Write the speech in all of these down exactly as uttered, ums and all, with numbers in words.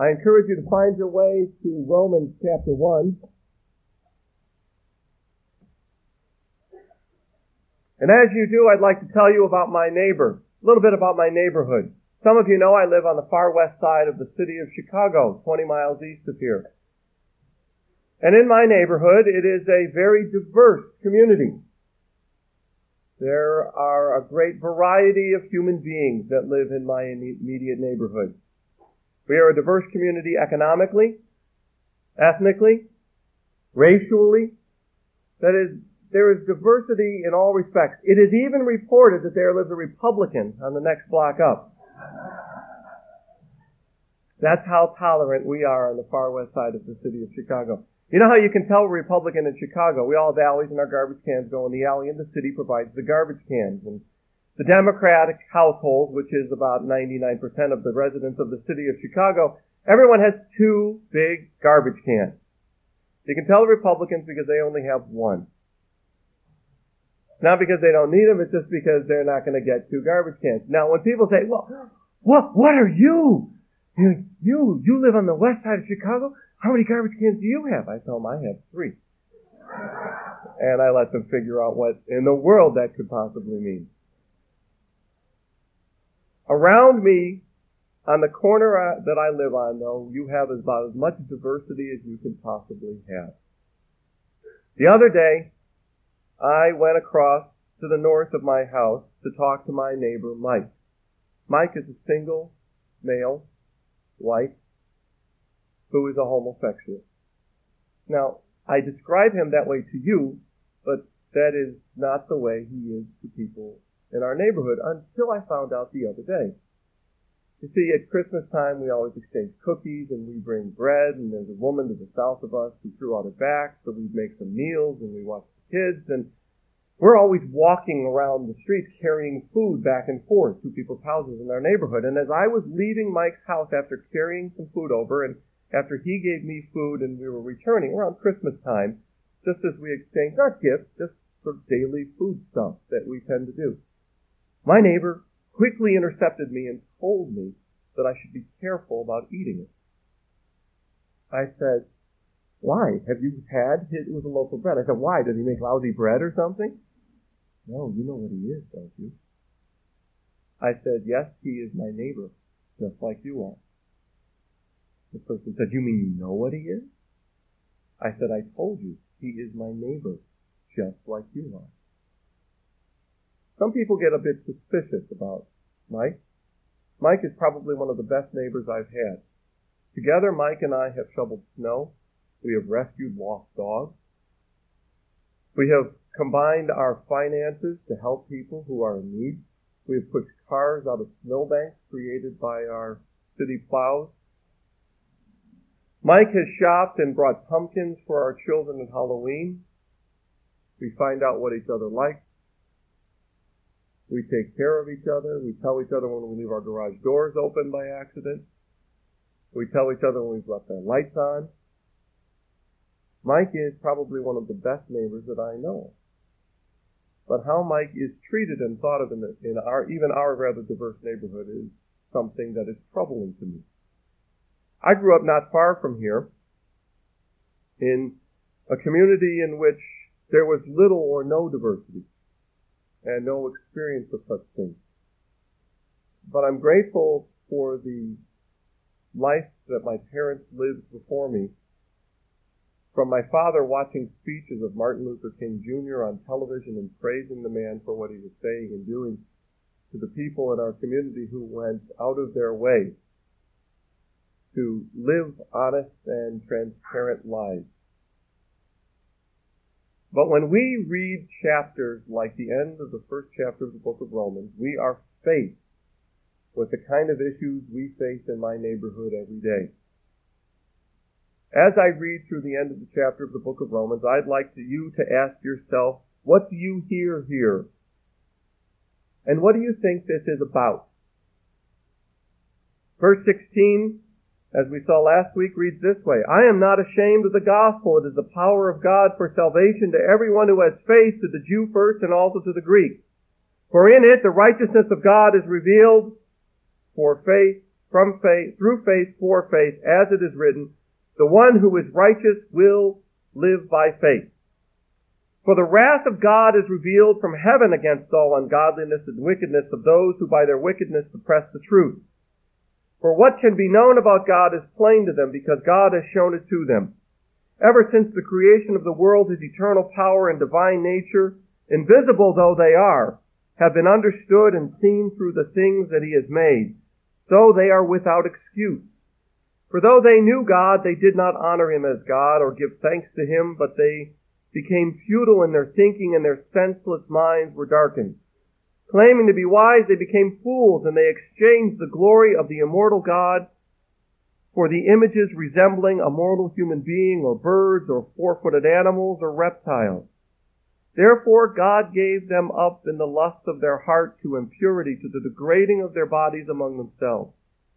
I encourage you to find your way to Romans chapter one. And as you do, I'd like to tell you about my neighbor, a little bit about my neighborhood. Some of you know I live on the far west side of the city of Chicago, twenty miles east of here. And in my neighborhood, it is a very diverse community. There are a great variety of human beings that live in my immediate neighborhood. We are a diverse community economically, ethnically, racially. That is, there is diversity in all respects. It is even reported that there lives a Republican on the next block up. That's how tolerant we are on the far west side of the city of Chicago. You know how you can tell a Republican in Chicago? We all have alleys and our garbage cans go in the alley, and the city provides the garbage cans. And the Democratic household, which is about ninety-nine percent of the residents of the city of Chicago, everyone has two big garbage cans. You can tell the Republicans because they only have one. Not because they don't need them, it's just because they're not going to get two garbage cans. Now, when people say, well, what, what are you? You, you, you live on the west side of Chicago? How many garbage cans do you have? I tell them I have three. And I let them figure out what in the world that could possibly mean. Around me, on the corner that I live on, though, you have about as much diversity as you can possibly have. The other day, I went across to the north of my house to talk to my neighbor, Mike. Mike is a single, male, white, who is a homosexual. Now, I describe him that way to you, but that is not the way he is to people in our neighborhood until I found out the other day. You see, at Christmas time, we always exchange cookies and we bring bread, and there's a woman to the south of us who threw out her back, so we make some meals and we watch the kids, and we're always walking around the streets carrying food back and forth to people's houses in our neighborhood. And as I was leaving Mike's house after carrying some food over, and after he gave me food and we were returning around Christmas time, just as we exchanged, not gifts, just sort of daily food stuff that we tend to do, my neighbor quickly intercepted me and told me that I should be careful about eating it. I said, why? Have you had, it was a loaf of bread. I said, why? Does he make lousy bread or something? No, you know what he is, don't you? I said, yes, he is my neighbor, just like you are. The person said, you mean you know what he is? I said, I told you, he is my neighbor, just like you are. Some people get a bit suspicious about Mike. Mike is probably one of the best neighbors I've had. Together, Mike and I have shoveled snow. We have rescued lost dogs. We have combined our finances to help people who are in need. We have pushed cars out of snowbanks created by our city plows. Mike has shopped and brought pumpkins for our children at Halloween. We find out what each other likes. We take care of each other. We tell each other when we leave our garage doors open by accident. We tell each other when we've left our lights on. Mike is probably one of the best neighbors that I know. But how Mike is treated and thought of in, the, in our, even our rather diverse neighborhood is something that is troubling to me. I grew up not far from here in a community in which there was little or no diversity and no experience of such things. But I'm grateful for the life that my parents lived before me. From my father watching speeches of Martin Luther King Junior on television and praising the man for what he was saying and doing, to the people in our community who went out of their way to live honest and transparent lives. But when we read chapters like the end of the first chapter of the book of Romans, we are faced with the kind of issues we face in my neighborhood every day. As I read through the end of the chapter of the book of Romans, I'd like to, you to ask yourself, what do you hear here? And what do you think this is about? Verse sixteen, as we saw last week, reads this way, I am not ashamed of the gospel. It is the power of God for salvation to everyone who has faith, to the Jew first and also to the Greek. For in it the righteousness of God is revealed for faith from faith, through faith, for faith, as it is written, the one who is righteous will live by faith. For the wrath of God is revealed from heaven against all ungodliness and wickedness of those who by their wickedness suppress the truth. For what can be known about God is plain to them, because God has shown it to them. Ever since the creation of the world, his eternal power and divine nature, invisible though they are, have been understood and seen through the things that he has made. So they are without excuse. For though they knew God, they did not honor him as God or give thanks to him, but they became futile in their thinking, and their senseless minds were darkened. Claiming to be wise, they became fools, and they exchanged the glory of the immortal God for the images resembling a mortal human being, or birds, or four-footed animals, or reptiles. Therefore God gave them up in the lust of their heart to impurity, to the degrading of their bodies among themselves,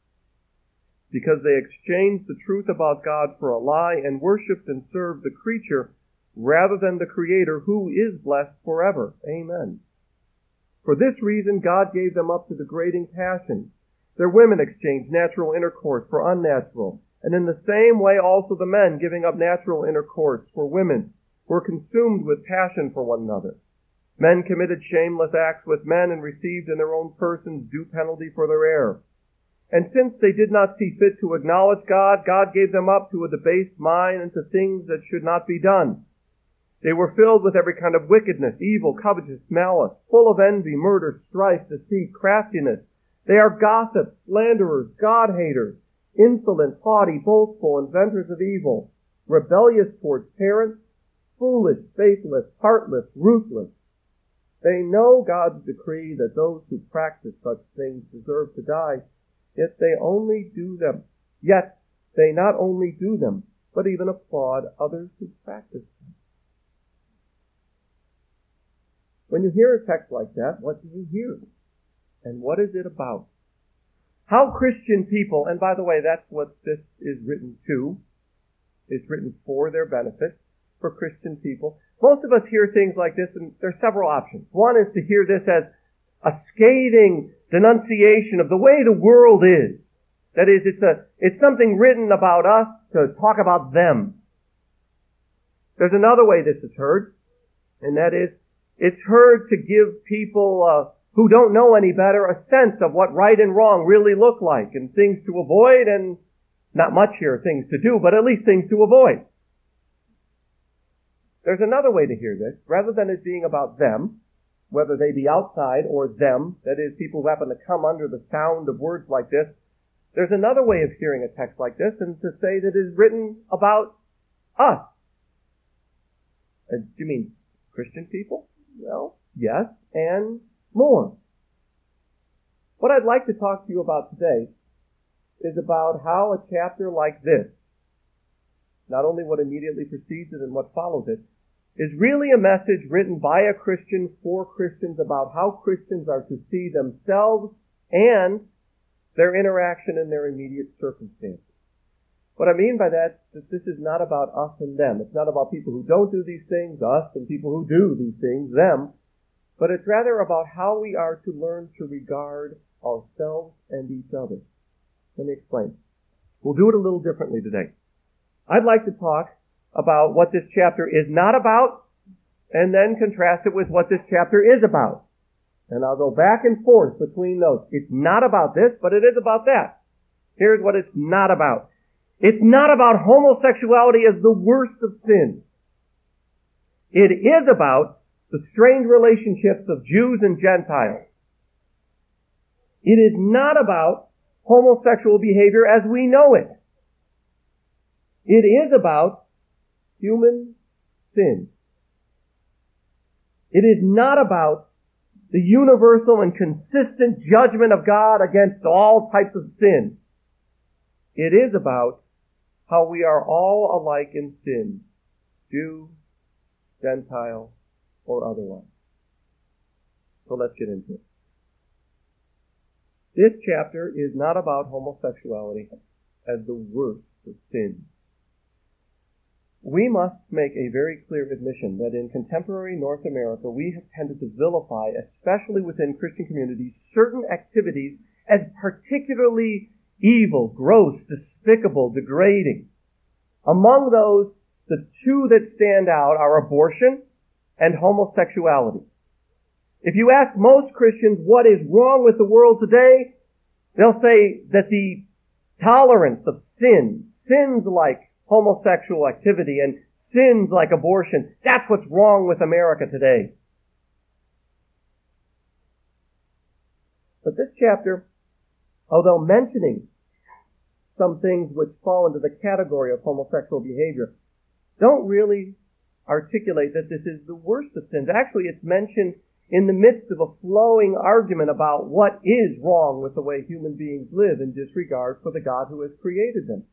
because they exchanged the truth about God for a lie, and worshipped and served the creature rather than the Creator, who is blessed forever. Amen. For this reason God gave them up to degrading passions. Their women exchanged natural intercourse for unnatural, and in the same way also the men, giving up natural intercourse for women, were consumed with passion for one another. Men committed shameless acts with men, and received in their own persons due penalty for their error. And since they did not see fit to acknowledge God, God gave them up to a debased mind and to things that should not be done. They were filled with every kind of wickedness, evil, covetous, malice, full of envy, murder, strife, deceit, craftiness. They are gossips, slanderers, God-haters, insolent, haughty, boastful, inventors of evil, rebellious towards parents, foolish, faithless, heartless, ruthless. They know God's decree that those who practice such things deserve to die, yet they only do them. Yet they not only do them, but even applaud others who practice them. When you hear a text like that, what do you hear? And what is it about? How Christian people, and by the way, that's what this is written to. It's written for their benefit, for Christian people. Most of us hear things like this, and there are several options. One is to hear this as a scathing denunciation of the way the world is. That is, it's a, it's something written about us to talk about them. There's another way this is heard, and that is, it's heard to give people uh, who don't know any better a sense of what right and wrong really look like, and things to avoid, and not much here, things to do, but at least things to avoid. There's another way to hear this. Rather than it being about them, whether they be outside or them, that is, people who happen to come under the sound of words like this, there's another way of hearing a text like this, and to say that it is written about us. Uh, do you mean Christian people? Well, yes, and more. What I'd like to talk to you about today is about how a chapter like this, not only what immediately precedes it and what follows it, is really a message written by a Christian for Christians about how Christians are to see themselves and their interaction in their immediate circumstances. What I mean by that is that this is not about us and them. It's not about people who don't do these things, us, and people who do these things, them. But it's rather about how we are to learn to regard ourselves and each other. Let me explain. We'll do it a little differently today. I'd like to talk about what this chapter is not about, and then contrast it with what this chapter is about. And I'll go back and forth between those. It's not about this, but it is about that. Here's what it's not about. It's not about homosexuality as the worst of sins. It is about the strained relationships of Jews and Gentiles. It is not about homosexual behavior as we know it. It is about human sin. It is not about the universal and consistent judgment of God against all types of sin. It is about how we are all alike in sin, Jew, Gentile, or otherwise. So let's get into it. This chapter is not about homosexuality as the worst of sins. We must make a very clear admission that in contemporary North America, we have tended to vilify, especially within Christian communities, certain activities as particularly evil, gross, despicable, degrading. Among those, the two that stand out are abortion and homosexuality. If you ask most Christians what is wrong with the world today, they'll say that the tolerance of sin, sins like homosexual activity and sins like abortion, that's what's wrong with America today. But this chapter, although mentioning some things which fall into the category of homosexual behavior, don't really articulate that this is the worst of sins. Actually, it's mentioned in the midst of a flowing argument about what is wrong with the way human beings live in disregard for the God who has created them.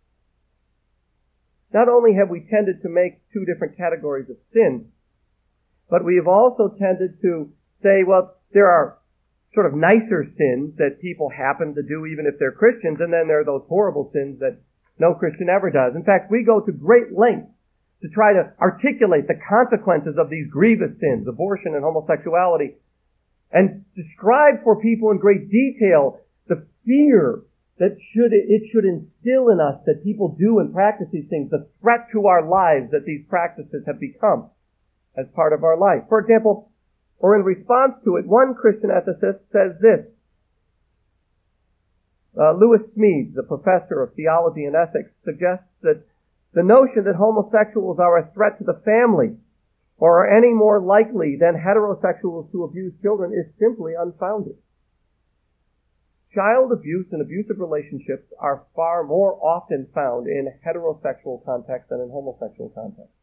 Not only have we tended to make two different categories of sin, but we have also tended to say, well, there are sort of nicer sins that people happen to do even if they're Christians, and then there are those horrible sins that no Christian ever does. In fact, we go to great lengths to try to articulate the consequences of these grievous sins, abortion and homosexuality, and describe for people in great detail the fear that should it should instill in us that people do and practice these things, the threat to our lives that these practices have become as part of our life. For example, or in response to it, one Christian ethicist says this. Uh, Lewis Smedes, the professor of theology and ethics, suggests that the notion that homosexuals are a threat to the family or are any more likely than heterosexuals to abuse children is simply unfounded. Child abuse and abusive relationships are far more often found in heterosexual contexts than in homosexual contexts.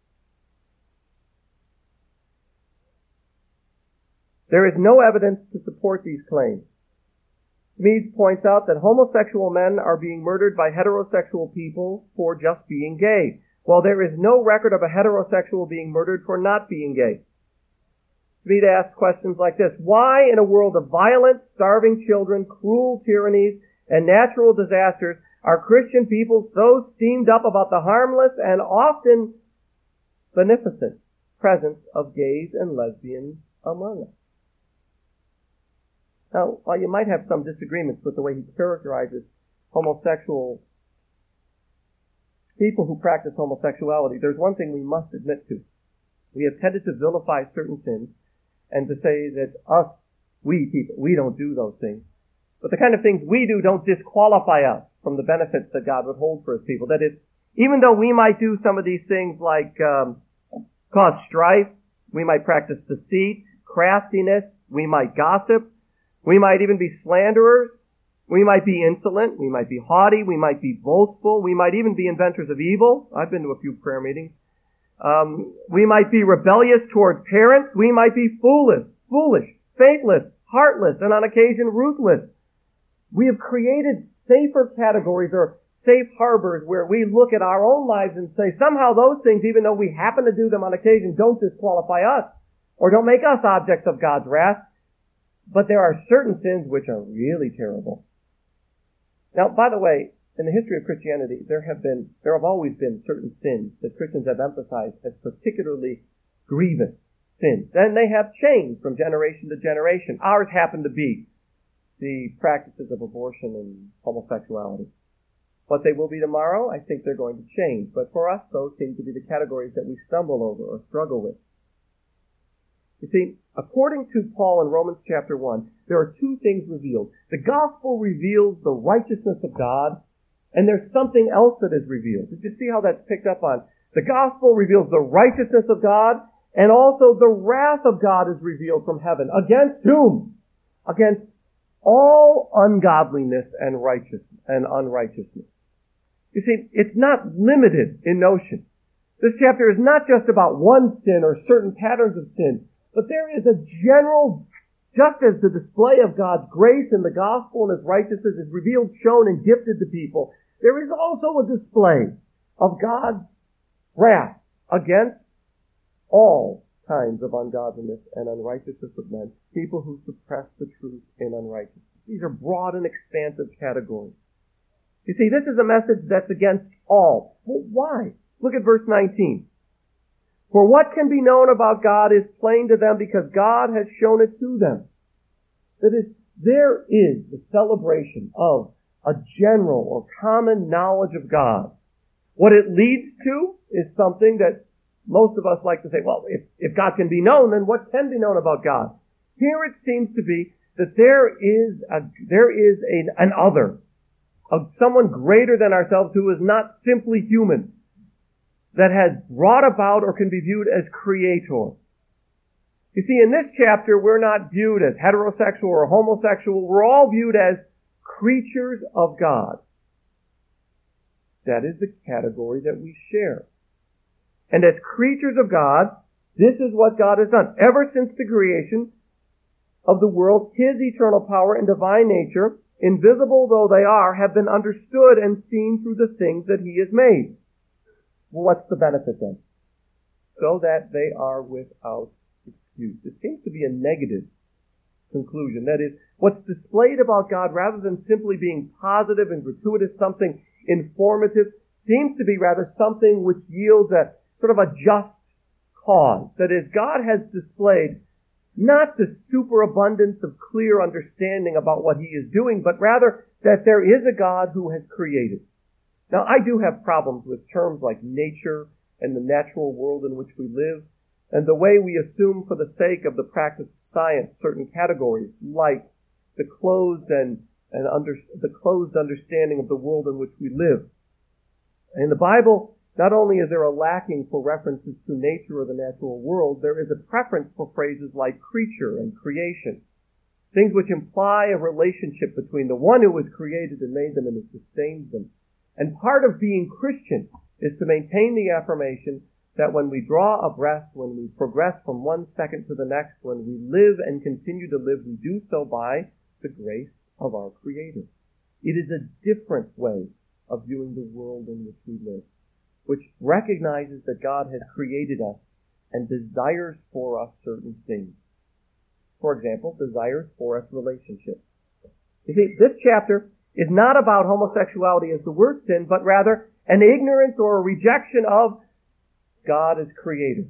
There is no evidence to support these claims. Smedes points out that homosexual men are being murdered by heterosexual people for just being gay, while there is no record of a heterosexual being murdered for not being gay. Smedes asks questions like this. Why, in a world of violence, starving children, cruel tyrannies, and natural disasters, are Christian people so steamed up about the harmless and often beneficent presence of gays and lesbians among us? Now, while you might have some disagreements with the way he characterizes homosexual people who practice homosexuality, there's one thing we must admit to. We have tended to vilify certain sins and to say that us, we people, we don't do those things. But the kind of things we do don't disqualify us from the benefits that God would hold for his people. That is, even though we might do some of these things like um, cause strife, we might practice deceit, craftiness, we might gossip, we might even be slanderers. We might be insolent. We might be haughty. We might be boastful. We might even be inventors of evil. I've been to a few prayer meetings. Um, we might be rebellious toward parents. We might be foolish, foolish, faithless, heartless, and on occasion ruthless. We have created safer categories or safe harbors where we look at our own lives and say somehow those things, even though we happen to do them on occasion, don't disqualify us or don't make us objects of God's wrath. But there are certain sins which are really terrible. Now, by the way, in the history of Christianity, there have been, there have always been certain sins that Christians have emphasized as particularly grievous sins. And they have changed from generation to generation. Ours happen to be the practices of abortion and homosexuality. What they will be tomorrow, I think they're going to change. But for us, those seem to be the categories that we stumble over or struggle with. You see, according to Paul in Romans chapter one, there are two things revealed. The gospel reveals the righteousness of God, and there's something else that is revealed. Did you see how that's picked up on? The gospel reveals the righteousness of God, and also the wrath of God is revealed from heaven. Against whom? Against all ungodliness and righteousness and unrighteousness. You see, it's not limited in notion. This chapter is not just about one sin or certain patterns of sin, but there is a general, just as the display of God's grace in the gospel and his righteousness is revealed, shown, and gifted to people, there is also a display of God's wrath against all kinds of ungodliness and unrighteousness of men, people who suppress the truth in unrighteousness. These are broad and expansive categories. You see, this is a message that's against all. Well, why? Look at verse nineteen. For what can be known about God is plain to them because God has shown it to them. That is, there is the celebration of a general or common knowledge of God. What it leads to is something that most of us like to say, well, if, if God can be known, then what can be known about God? Here it seems to be that there is a, there is a, an other, of someone greater than ourselves who is not simply human, that has brought about or can be viewed as creator. You see, in this chapter, we're not viewed as heterosexual or homosexual. We're all viewed as creatures of God. That is the category that we share. And as creatures of God, this is what God has done. Ever since the creation of the world, His eternal power and divine nature, invisible though they are, have been understood and seen through the things that He has made. Well, what's the benefit then? So that they are without excuse. It seems to be a negative conclusion. That is, what's displayed about God, rather than simply being positive and gratuitous, something informative, seems to be rather something which yields a sort of a just cause. That is, God has displayed not the superabundance of clear understanding about what He is doing, but rather that there is a God who has created. Now, I do have problems with terms like nature and the natural world in which we live, and the way we assume for the sake of the practice of science certain categories, like the closed and, and under, the closed understanding of the world in which we live. In the Bible, not only is there a lacking for references to nature or the natural world, there is a preference for phrases like creature and creation, things which imply a relationship between the one who has created and made them and who sustains them. And part of being Christian is to maintain the affirmation that when we draw a breath, when we progress from one second to the next, when we live and continue to live, we do so by the grace of our Creator. It is a different way of viewing the world in which we live, which recognizes that God has created us and desires for us certain things. For example, desires for us relationships. You see, this chapter is not about homosexuality as the word sin, but rather an ignorance or a rejection of God as creator.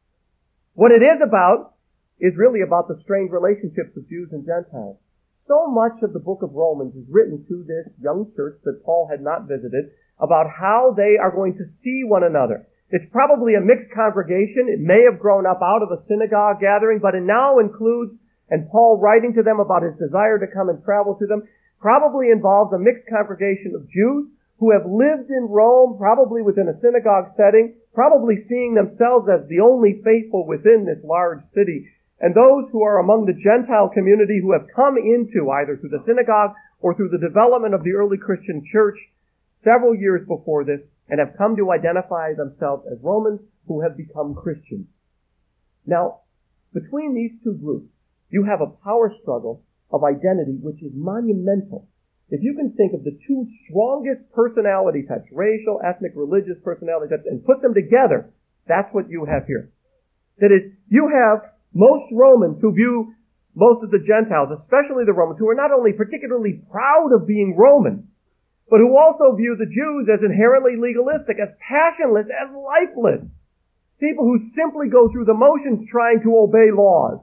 What it is about is really about the strained relationships of Jews and Gentiles. So much of the book of Romans is written to this young church that Paul had not visited about how they are going to see one another. It's probably a mixed congregation. It may have grown up out of a synagogue gathering, but it now includes, and Paul writing to them about his desire to come and travel to them, probably involves a mixed congregation of Jews who have lived in Rome, probably within a synagogue setting, probably seeing themselves as the only faithful within this large city, and those who are among the Gentile community who have come into, either through the synagogue or through the development of the early Christian church several years before this, and have come to identify themselves as Romans who have become Christians. Now, between these two groups, you have a power struggle of identity which is monumental. If you can think of the two strongest personality types, racial, ethnic, religious personality types, and put them together, that's what you have here. That is, you have most Romans who view most of the Gentiles, especially the Romans, who are not only particularly proud of being Roman, but who also view the Jews as inherently legalistic, as passionless, as lifeless. People who simply go through the motions trying to obey laws.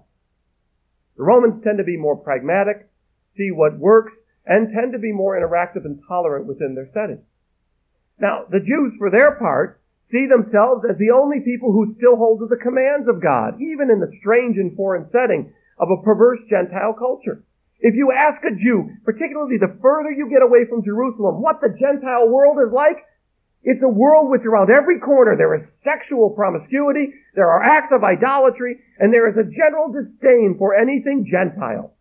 The Romans tend to be more pragmatic, see what works, and tend to be more interactive and tolerant within their setting. Now, the Jews, for their part, see themselves as the only people who still hold to the commands of God, even in the strange and foreign setting of a perverse Gentile culture. If you ask a Jew, particularly the further you get away from Jerusalem, what the Gentile world is like, it's a world which around every corner there is sexual promiscuity, there are acts of idolatry, and there is a general disdain for anything Gentile.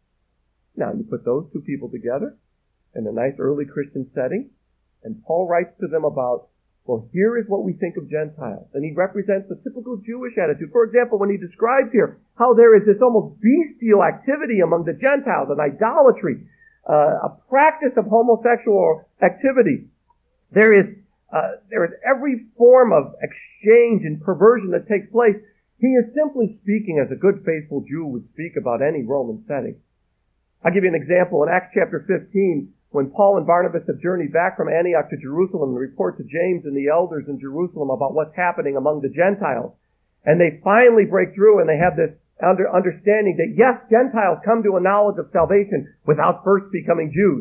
Now, you put those two people together in a nice early Christian setting, and Paul writes to them about, well, here is what we think of Gentiles. And he represents the typical Jewish attitude. For example, when he describes here how there is this almost bestial activity among the Gentiles, an idolatry, uh, a practice of homosexual activity. There is, uh, there is every form of exchange and perversion that takes place. He is simply speaking as a good faithful Jew would speak about any Roman setting. I'll give you an example. In Acts chapter fifteen, when Paul and Barnabas have journeyed back from Antioch to Jerusalem and report to James and the elders in Jerusalem about what's happening among the Gentiles, and they finally break through and they have this under understanding that yes, Gentiles come to a knowledge of salvation without first becoming Jews.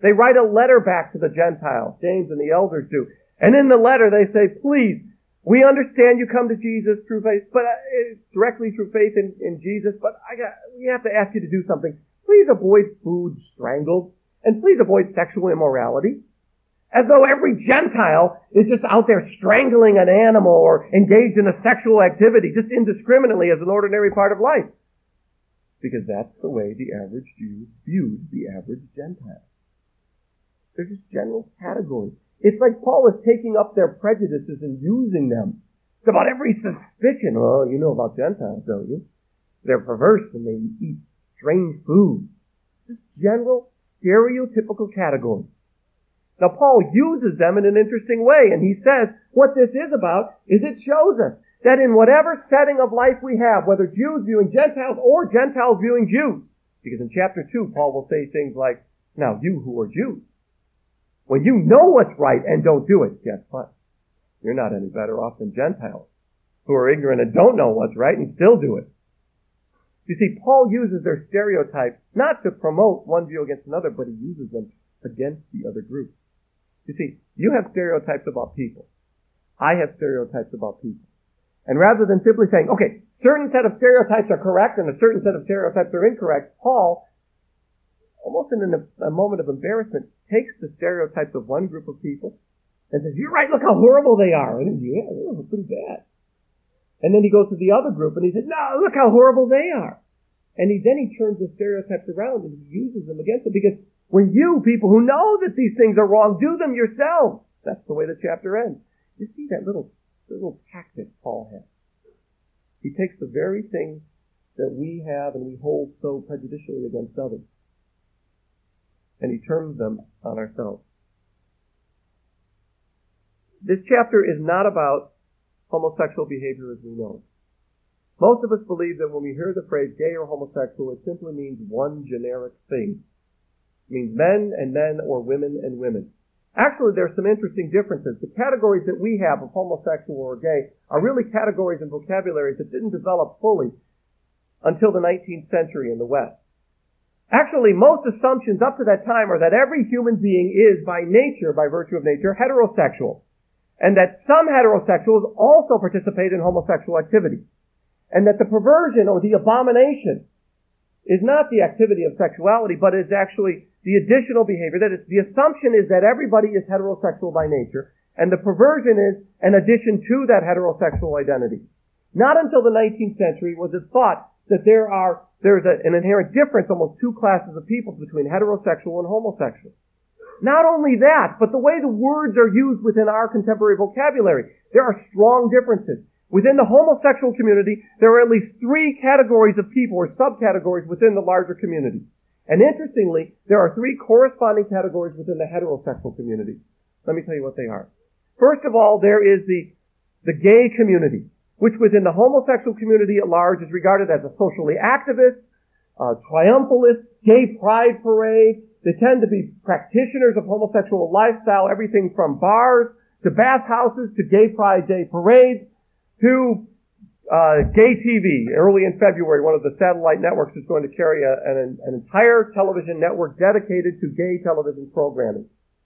They write a letter back to the Gentiles, James and the elders do. And in the letter they say, please, we understand you come to Jesus through faith, but uh, directly through faith in, in Jesus, but I got, we have to ask you to do something. Please avoid food strangled, and please avoid sexual immorality. As though every Gentile is just out there strangling an animal or engaged in a sexual activity just indiscriminately as an ordinary part of life. Because that's the way the average Jew viewed the average Gentile. They're just general categories. It's like Paul is taking up their prejudices and using them. It's about every suspicion. Oh, you know about Gentiles, don't you? They're perverse and they eat strange food. Just general, stereotypical categories. Now, Paul uses them in an interesting way, and he says what this is about is it shows us that in whatever setting of life we have, whether Jews viewing Gentiles or Gentiles viewing Jews, because in chapter two, Paul will say things like, now you who are Jews, when you know what's right and don't do it, guess what? You're not any better off than Gentiles who are ignorant and don't know what's right and still do it. You see, Paul uses their stereotypes not to promote one view against another, but he uses them against the other group. You see, you have stereotypes about people. I have stereotypes about people. And rather than simply saying, okay, certain set of stereotypes are correct and a certain set of stereotypes are incorrect, Paul, almost in a, a moment of embarrassment, takes the stereotypes of one group of people and says, you're right, look how horrible they are. And yeah, they're pretty bad. And then he goes to the other group and he says, no, look how horrible they are. And he then he turns the stereotypes around and he uses them against them, because when you, people who know that these things are wrong, do them yourselves. That's the way the chapter ends. You see that little, little tactic Paul has. He takes the very things that we have and we hold so prejudicially against others, and he turns them on ourselves. This chapter is not about homosexual behavior as we know it. Most of us believe that when we hear the phrase gay or homosexual, it simply means one generic thing. It means men and men or women and women. Actually, there are some interesting differences. The categories that we have of homosexual or gay are really categories and vocabularies that didn't develop fully until the nineteenth century in the West. Actually, most assumptions up to that time are that every human being is, by nature, by virtue of nature, heterosexual, and that some heterosexuals also participate in homosexual activity, and that the perversion or the abomination is not the activity of sexuality, but is actually the additional behavior. That is, the assumption is that everybody is heterosexual by nature, and the perversion is an addition to that heterosexual identity. Not until the nineteenth century was it thought that there are there's a, an inherent difference, almost two classes of people, between heterosexual and homosexual. Not only that, but the way the words are used within our contemporary vocabulary, there are strong differences. Within the homosexual community, there are at least three categories of people or subcategories within the larger community. And interestingly, there are three corresponding categories within the heterosexual community. Let me tell you what they are. First of all, there is the, the gay community, which within the homosexual community at large is regarded as a socially activist, uh, triumphalist, gay pride parade. They tend to be practitioners of homosexual lifestyle, everything from bars to bathhouses to gay pride day parades, to uh, gay T V. Early in February, one of the satellite networks is going to carry a, an, an entire television network dedicated to gay television programming.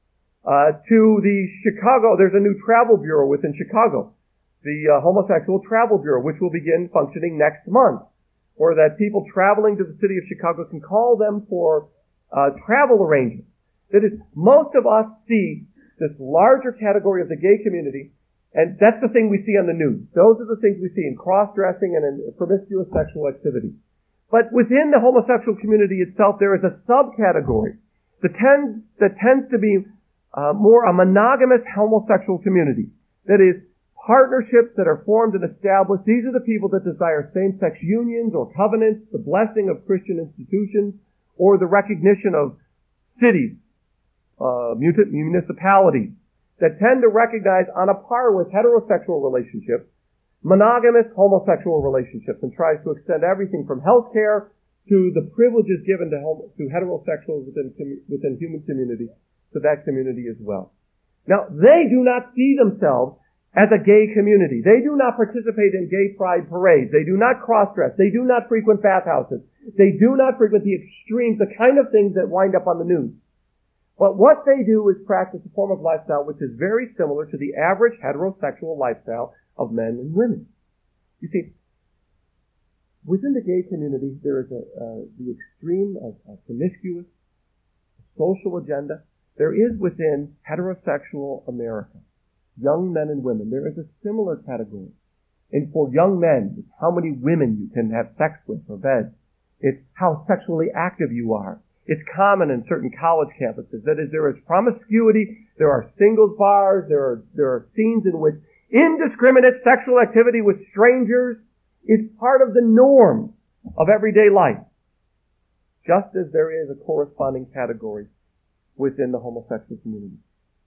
Uh, to the Chicago, there's a new travel bureau within Chicago, the uh, Homosexual Travel Bureau, which will begin functioning next month, where that people traveling to the city of Chicago can call them for uh, travel arrangements. That is, most of us see this larger category of the gay community, and that's the thing we see on the news. Those are the things we see in cross-dressing and in promiscuous sexual activity. But within the homosexual community itself, there is a subcategory that tends, that tends to be uh, more a monogamous homosexual community. That is, partnerships that are formed and established. These are the people that desire same-sex unions or covenants, the blessing of Christian institutions, or the recognition of cities, uh, municipalities, that tend to recognize on a par with heterosexual relationships, monogamous homosexual relationships, and tries to extend everything from health care to the privileges given to, homo- to heterosexuals within, within human community to that community as well. Now, they do not see themselves as a gay community. They do not participate in gay pride parades. They do not cross-dress. They do not frequent bathhouses. They do not frequent the extremes, the kind of things that wind up on the news. But what they do is practice a form of lifestyle which is very similar to the average heterosexual lifestyle of men and women. You see, within the gay community, there is a, uh, the extreme of a promiscuous social agenda. There is within heterosexual America, young men and women, there is a similar category. And for young men, it's how many women you can have sex with or bed. It's how sexually active you are. It's common in certain college campuses. That is, there is promiscuity, there are singles bars, there are, there are scenes in which indiscriminate sexual activity with strangers is part of the norm of everyday life. Just as there is a corresponding category within the homosexual community.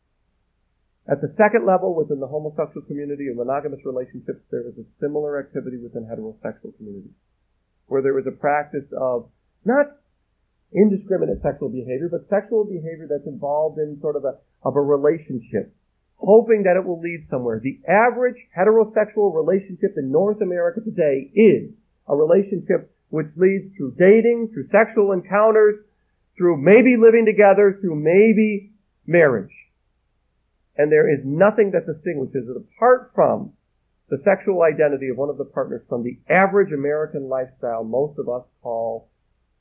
At the second level, within the homosexual community or monogamous relationships, there is a similar activity within heterosexual communities, where there is a practice of not indiscriminate sexual behavior, but sexual behavior that's involved in sort of a, of a relationship, hoping that it will lead somewhere. The average heterosexual relationship in North America today is a relationship which leads through dating, through sexual encounters, through maybe living together, through maybe marriage. And there is nothing that distinguishes it apart from the sexual identity of one of the partners from the average American lifestyle most of us call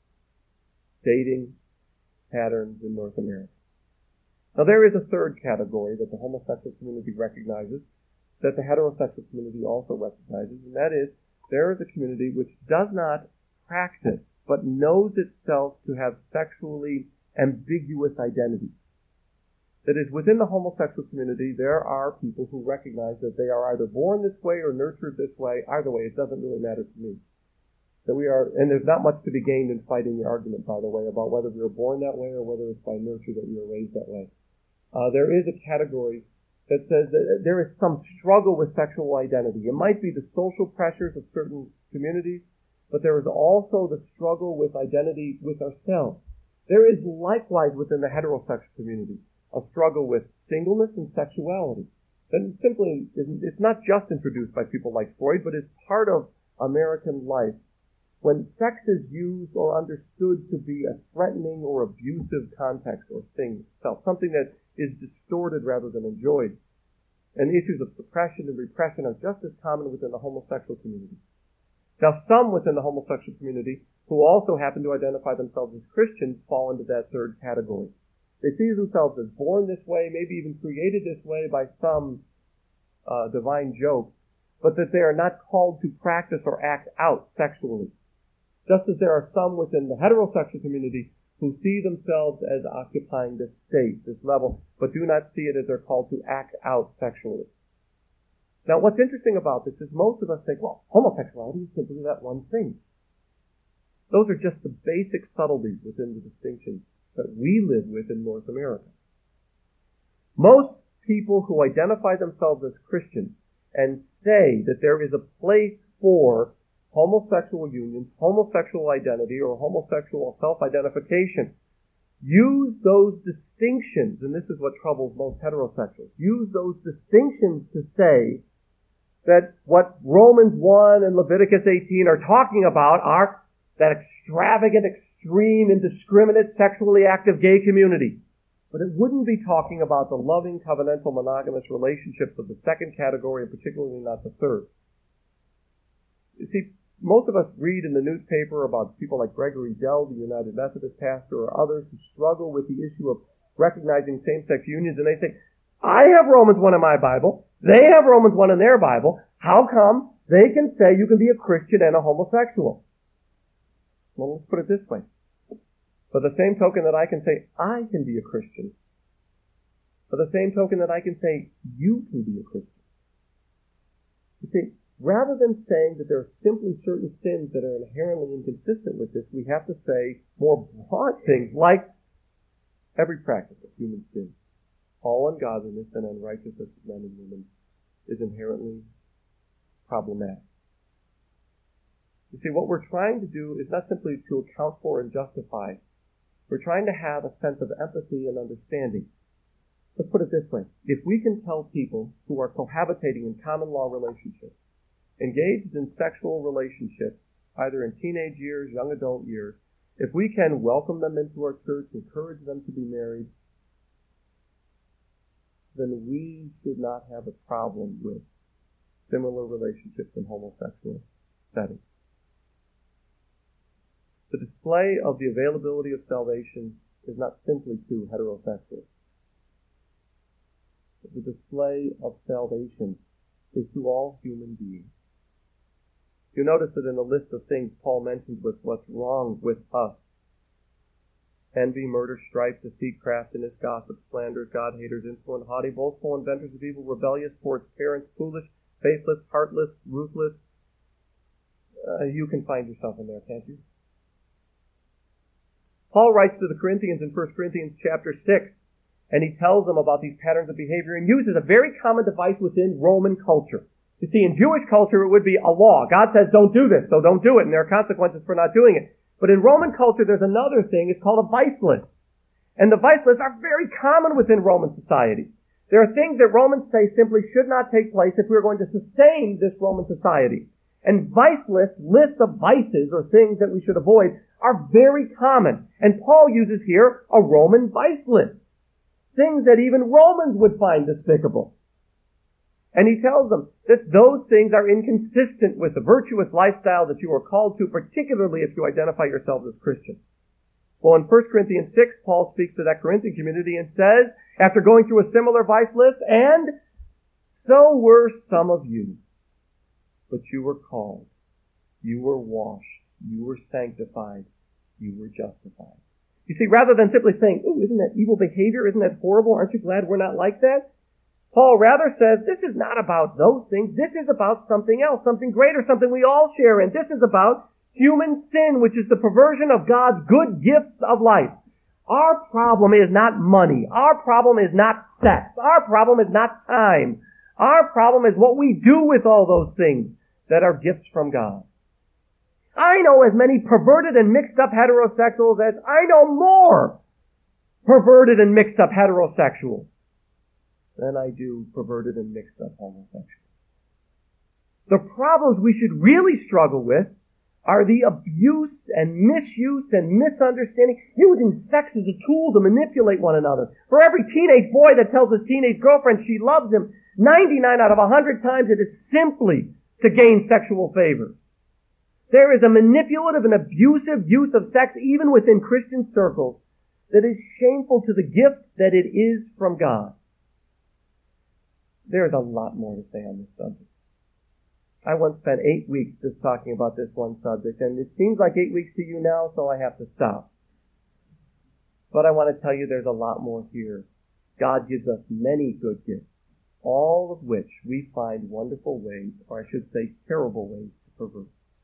dating patterns in North America. Now there is a third category that the homosexual community recognizes, that the heterosexual community also recognizes, and that is there is a community which does not practice but knows itself to have sexually ambiguous identity. That is, within the homosexual community, there are people who recognize that they are either born this way or nurtured this way. Either way, it doesn't really matter to me. That we are, and there's not much to be gained in fighting the argument, by the way, about whether we were born that way or whether it's by nurture that we were raised that way. Uh, there is a category that says that there is some struggle with sexual identity. It might be the social pressures of certain communities, but there is also the struggle with identity with ourselves. There is likewise within the heterosexual community a struggle with singleness and sexuality. That simply isn't, it's not just introduced by people like Freud, but it's part of American life. When sex is used or understood to be a threatening or abusive context or thing itself, something that is distorted rather than enjoyed. And issues of suppression and repression are just as common within the homosexual community. Now, some within the homosexual community who also happen to identify themselves as Christians fall into that third category. They see themselves as born this way, maybe even created this way by some uh, divine joke, but that they are not called to practice or act out sexually. Just as there are some within the heterosexual community who see themselves as occupying this state, this level, but do not see it as they're called to act out sexually. Now, what's interesting about this is most of us think, well, homosexuality is simply that one thing. Those are just the basic subtleties within the distinctions that we live with in North America. Most people who identify themselves as Christians and say that there is a place for homosexual unions, homosexual identity, or homosexual self-identification, use those distinctions, and this is what troubles most heterosexuals, use those distinctions to say that what Romans one and Leviticus eighteen are talking about are that extravagant, extreme, indiscriminate, sexually active gay community. But it wouldn't be talking about the loving, covenantal, monogamous relationships of the second category, and particularly not the third. You see, most of us read in the newspaper about people like Gregory Dell, the United Methodist pastor, or others who struggle with the issue of recognizing same-sex unions, and they say, I have Romans one in my Bible, they have Romans one in their Bible, how come they can say you can be a Christian and a homosexual? Well, let's put it this way. For the same token that I can say, I can be a Christian, for the same token that I can say, you can be a Christian. You see, rather than saying that there are simply certain sins that are inherently inconsistent with this, we have to say more broad things like every practice of human sin, all ungodliness and unrighteousness of men and women is inherently problematic. You see, what we're trying to do is not simply to account for and justify. We're trying to have a sense of empathy and understanding. Let's put it this way. If we can tell people who are cohabitating in common law relationships, engaged in sexual relationships, either in teenage years, young adult years, if we can welcome them into our church, encourage them to be married, then we should not have a problem with similar relationships in homosexual settings. The display of the availability of salvation is not simply to heterosexuals. The display of salvation is to all human beings. You notice that in the list of things Paul mentions with what's wrong with us: envy, murder, strife, deceit, craftiness, gossip, slanders, God-haters, insolent, haughty, boastful, inventors of evil, rebellious, towards parents, foolish, faithless, heartless, ruthless. Uh, you can find yourself in there, can't you? Paul writes to the Corinthians in First Corinthians chapter six, and he tells them about these patterns of behavior and uses a very common device within Roman culture. You see, in Jewish culture, it would be a law. God says, don't do this, so don't do it, and there are consequences for not doing it. But in Roman culture, there's another thing. It's called a vice list. And the vice lists are very common within Roman society. There are things that Romans say simply should not take place if we are going to sustain this Roman society. And vice lists, lists of vices or things that we should avoid, are very common. And Paul uses here a Roman vice list. Things that even Romans would find despicable. And he tells them that those things are inconsistent with the virtuous lifestyle that you are called to, particularly if you identify yourselves as Christians. Well, in First Corinthians six, Paul speaks to that Corinthian community and says, after going through a similar vice list, and so were some of you, but you were called, you were washed, you were sanctified, you were justified. You see, rather than simply saying, ooh, isn't that evil behavior? Isn't that horrible? Aren't you glad we're not like that? Paul rather says, this is not about those things. This is about something else, something greater, something we all share in. This is about human sin, which is the perversion of God's good gifts of life. Our problem is not money. Our problem is not sex. Our problem is not time. Our problem is what we do with all those things that are gifts from God. I know as many perverted and mixed up heterosexuals as I know more perverted and mixed up heterosexuals than I do perverted and mixed up homosexuals. The problems we should really struggle with are the abuse and misuse and misunderstanding, using sex as a tool to manipulate one another. For every teenage boy that tells his teenage girlfriend she loves him, ninety-nine out of one hundred times it is simply to gain sexual favor. There is a manipulative and abusive use of sex even within Christian circles that is shameful to the gift that it is from God. There's a lot more to say on this subject. I once spent eight weeks just talking about this one subject, and it seems like eight weeks to you now, so I have to stop. But I want to tell you there's a lot more here. God gives us many good gifts, all of which we find wonderful ways, or I should say terrible ways, to pervert.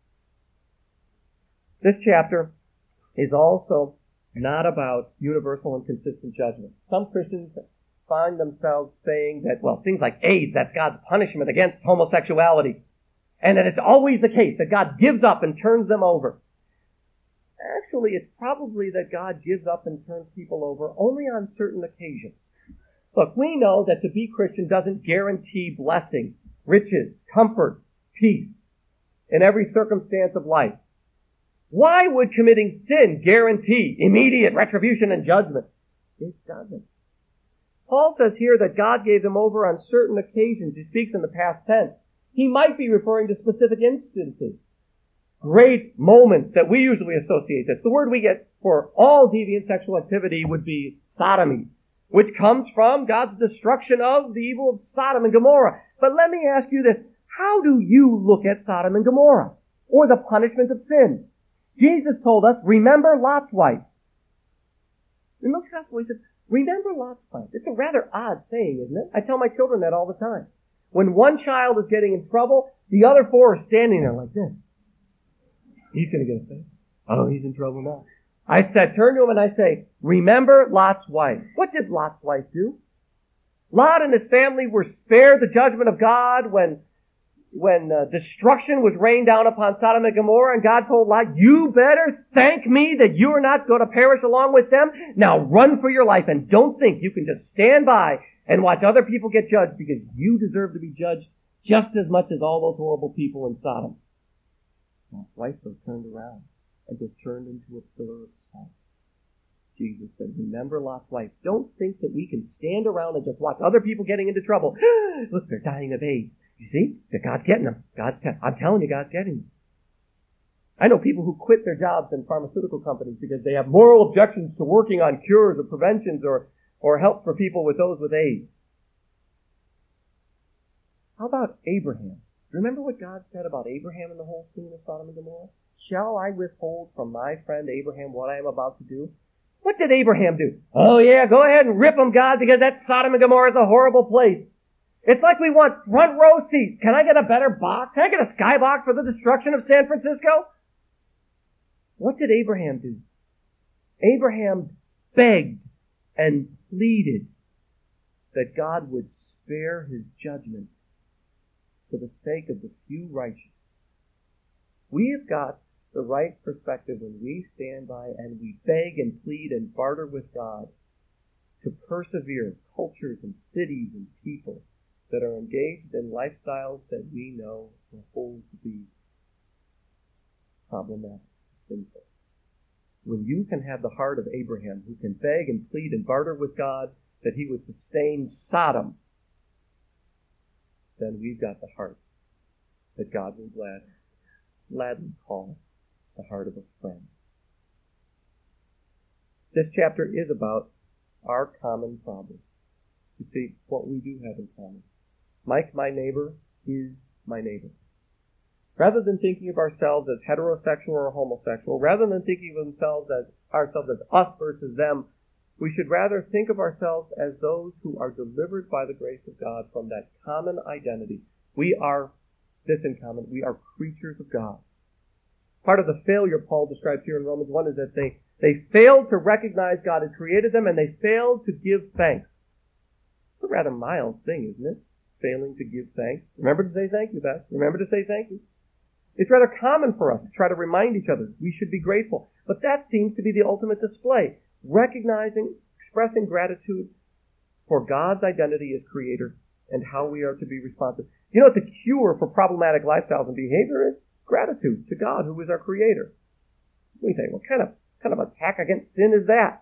This chapter is also not about universal and consistent judgment. Some Christians find themselves saying that, well, things like AIDS, that's God's punishment against homosexuality. And that it's always the case that God gives up and turns them over. Actually, it's probably that God gives up and turns people over only on certain occasions. Look, we know that to be Christian doesn't guarantee blessing, riches, comfort, peace in every circumstance of life. Why would committing sin guarantee immediate retribution and judgment? It doesn't. Paul says here that God gave them over on certain occasions. He speaks in the past tense. He might be referring to specific instances, great moments that we usually associate this. The word we get for all deviant sexual activity would be sodomy, which comes from God's destruction of the evil of Sodom and Gomorrah. But let me ask you this. How do you look at Sodom and Gomorrah, or the punishment of sin? Jesus told us, remember Lot's wife. In Luke's Gospel, he says, remember Lot's wife. It's a rather odd saying, isn't it? I tell my children that all the time. When one child is getting in trouble, the other four are standing there like this. He's going to get a thing. Oh, he's in trouble now. I said, turn to him and I say, remember Lot's wife. What did Lot's wife do? Lot and his family were spared the judgment of God when when uh, destruction was rained down upon Sodom and Gomorrah, and God told Lot, you better thank me that you are not going to perish along with them. Now run for your life, and don't think you can just stand by and watch other people get judged, because you deserve to be judged just as much as all those horrible people in Sodom. Lot's wife was turned around and was turned into a pillar of salt. Jesus said, remember Lot's wife. Don't think that we can stand around and just watch other people getting into trouble. Look, they're dying of AIDS. You see? That God's getting them. God's te- I'm telling you, God's getting them. I know people who quit their jobs in pharmaceutical companies because they have moral objections to working on cures or preventions or, or help for people with those with AIDS. How about Abraham? Remember what God said about Abraham and the whole scene of Sodom and Gomorrah? Shall I withhold from my friend Abraham what I am about to do? What did Abraham do? Oh yeah, go ahead and rip them, God, because that Sodom and Gomorrah is a horrible place. It's like we want front row seats. Can I get a better box? Can I get a skybox for the destruction of San Francisco? What did Abraham do? Abraham begged and pleaded that God would spare his judgment for the sake of the few righteous. We have got the right perspective when we stand by and we beg and plead and barter with God to persevere cultures and cities and people that are engaged in lifestyles that we know will hold to be problematic, sinful. When you can have the heart of Abraham, who can beg and plead and barter with God that he would sustain Sodom, then we've got the heart that God will glad, gladly call the heart of a friend. This chapter is about our common problem. You see, what we do have in common. Mike, my neighbor, is my neighbor. Rather than thinking of ourselves as heterosexual or homosexual, rather than thinking of themselves as ourselves as us versus them, we should rather think of ourselves as those who are delivered by the grace of God from that common identity. We are, this in common, we are creatures of God. Part of the failure Paul describes here in Romans one is that they, they failed to recognize God had created them and they failed to give thanks. It's a rather mild thing, isn't it? Failing to give thanks. Remember to say thank you, Beth. Remember to say thank you. It's rather common for us to try to remind each other we should be grateful. But that seems to be the ultimate display. Recognizing, expressing gratitude for God's identity as creator and how we are to be responsive. You know what the cure for problematic lifestyles and behavior is? Gratitude to God, who is our creator. We say, what kind of, kind of attack against sin is that?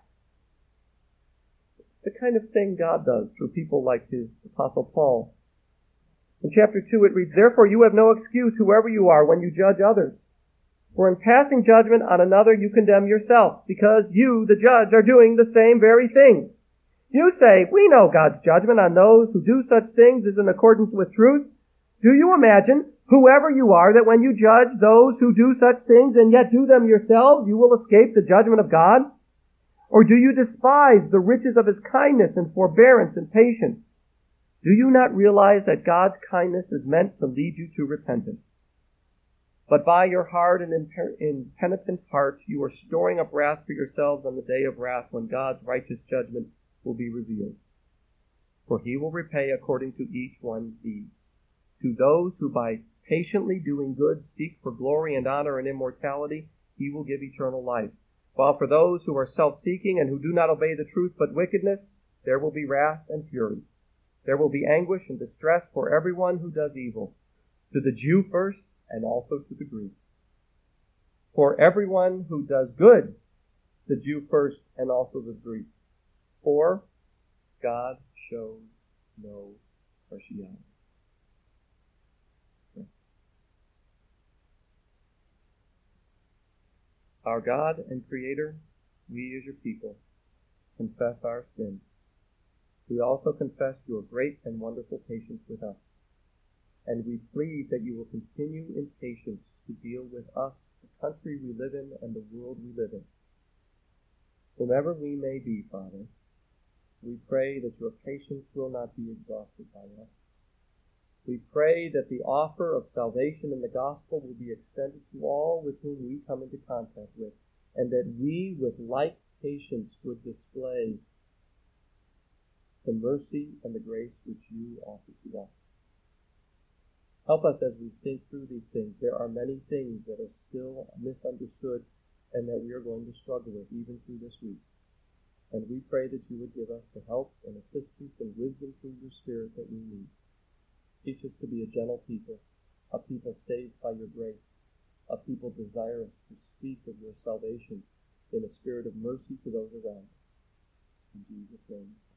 The kind of thing God does through people like his Apostle Paul. In chapter two it reads, therefore you have no excuse, whoever you are, when you judge others. For in passing judgment on another you condemn yourself, because you, the judge, are doing the same very things. You say, we know God's judgment on those who do such things is in accordance with truth. Do you imagine, whoever you are, that when you judge those who do such things and yet do them yourselves, you will escape the judgment of God? Or do you despise the riches of his kindness and forbearance and patience? Do you not realize that God's kindness is meant to lead you to repentance? But by your hard and impenitent heart, you are storing up wrath for yourselves on the day of wrath when God's righteous judgment will be revealed. For he will repay according to each one's deed. To those who by patiently doing good seek for glory and honor and immortality, he will give eternal life. While for those who are self-seeking and who do not obey the truth but wickedness, there will be wrath and fury. There will be anguish and distress for everyone who does evil, to the Jew first and also to the Greek. For everyone who does good, the Jew first and also the Greek. For God shows no partiality. Our God and Creator, we as your people, confess our sins. We also confess your great and wonderful patience with us. And we plead that you will continue in patience to deal with us, the country we live in and the world we live in. Whomever we may be, Father, we pray that your patience will not be exhausted by us. We pray that the offer of salvation in the gospel will be extended to all with whom we come into contact with, and that we, with like patience, would display the mercy and the grace which you offer to us. Help us as we think through these things. There are many things that are still misunderstood and that we are going to struggle with even through this week. And we pray that you would give us the help and assistance and wisdom through your Spirit that we need. Teach us to be a gentle people, a people saved by your grace, a people desirous to speak of your salvation, in a spirit of mercy to those around us. In Jesus' name.